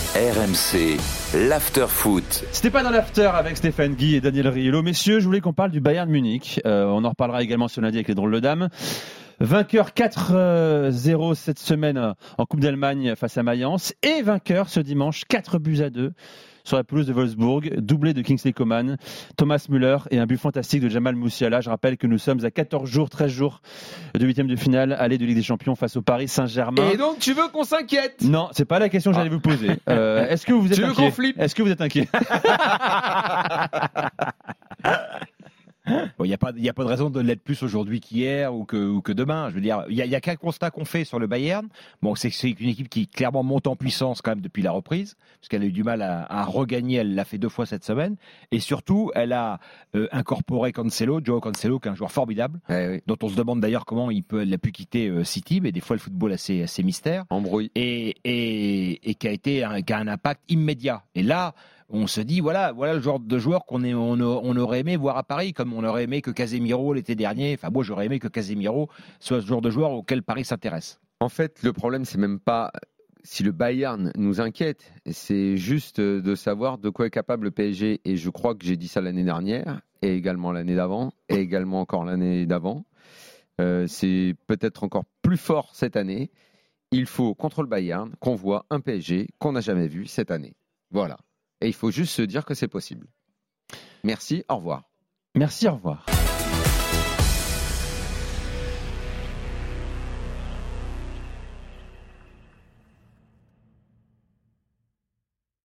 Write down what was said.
RMC, l'after-foot. C'était pas dans l'after avec Stéphane Guy et Daniel Riolo. Messieurs, je voulais qu'on parle du Bayern Munich. On en reparlera également ce lundi avec les drôles de dames. Vainqueur 4-0 cette semaine en Coupe d'Allemagne face à Mayence. Et vainqueur ce dimanche 4-2 sur la pelouse de Wolfsburg. Doublé de Kingsley Coman, Thomas Müller et un but fantastique de Jamal Musiala. Je rappelle que nous sommes à 13 jours de huitième de finale, aller de Ligue des Champions face au Paris Saint-Germain. Et donc tu veux qu'on s'inquiète ? Non, c'est pas la question que j'allais vous poser. Est-ce que vous êtes inquiet ? qu'on flippe ? Est-ce que vous êtes inquiet ? Bon, il y a pas de raison de l'être plus aujourd'hui qu'hier ou que demain. Je veux dire, il y a qu'un constat qu'on fait sur le Bayern. Bon, c'est que c'est une équipe qui clairement monte en puissance quand même depuis la reprise, parce qu'elle a eu du mal à regagner. Elle l'a fait 2 fois cette semaine, et surtout, elle a incorporé Joao Cancelo, qui est un joueur formidable, dont on se demande d'ailleurs comment elle a pu quitter City, mais des fois le football a ses mystères. Embrouille. Et qui a un impact immédiat. Et là, on se dit, voilà le genre de joueur on aurait aimé voir à Paris, comme on aurait aimé que Casemiro l'été dernier. Enfin, moi, j'aurais aimé que Casemiro soit ce genre de joueur auquel Paris s'intéresse. En fait, le problème, c'est même pas si le Bayern nous inquiète, c'est juste de savoir de quoi est capable le PSG. Et je crois que j'ai dit ça l'année dernière, et également l'année d'avant, et également encore l'année d'avant. C'est peut-être encore plus fort cette année. Il faut, contre le Bayern, qu'on voit un PSG qu'on n'a jamais vu cette année. Voilà. Et il faut juste se dire que c'est possible. Merci, au revoir. Merci, au revoir.